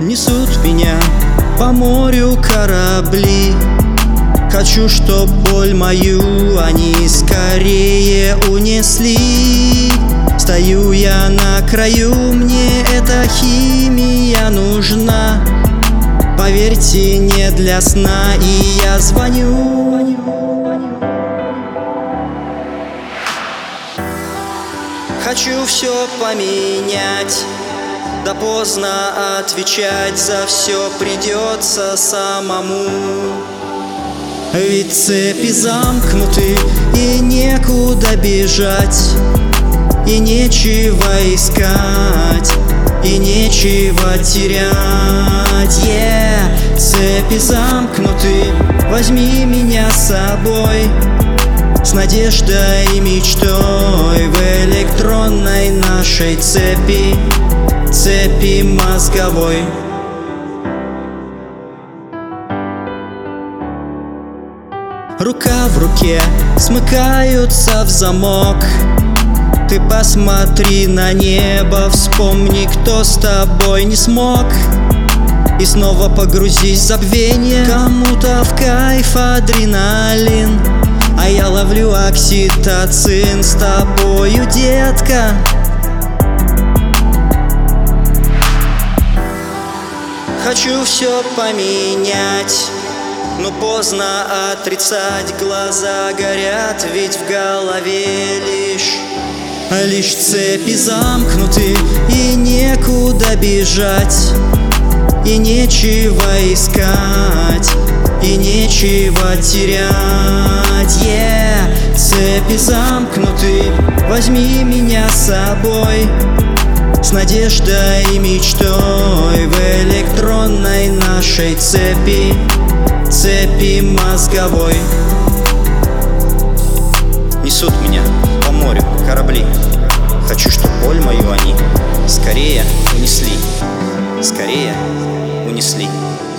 Несут меня по морю корабли. Хочу, чтоб боль мою они скорее унесли. Стою я на краю, мне эта химия нужна. Поверьте, не для сна, и я звоню. Хочу все поменять, да поздно отвечать, за все придется самому. Ведь цепи замкнуты, и некуда бежать, и нечего искать, и нечего терять. Цепи замкнуты, возьми меня с собой, с надеждой и мечтой в электронной нашей цепи, цепи мозговой. Рука в руке смыкаются в замок. Ты посмотри на небо, вспомни, кто с тобой не смог. И снова погрузись в забвение. Кому-то в кайф адреналин, а я ловлю окситоцин с тобою, детка. Хочу все поменять, но поздно отрицать. Глаза горят, ведь в голове лишь цепи замкнуты, и некуда бежать, и нечего искать, и нечего терять. Цепи замкнуты, возьми меня с собой, с надеждой и мечтой в электронной нашей цепи, цепи мозговой. Несут меня по морю корабли. Хочу, чтоб боль мою они скорее унесли, скорее унесли.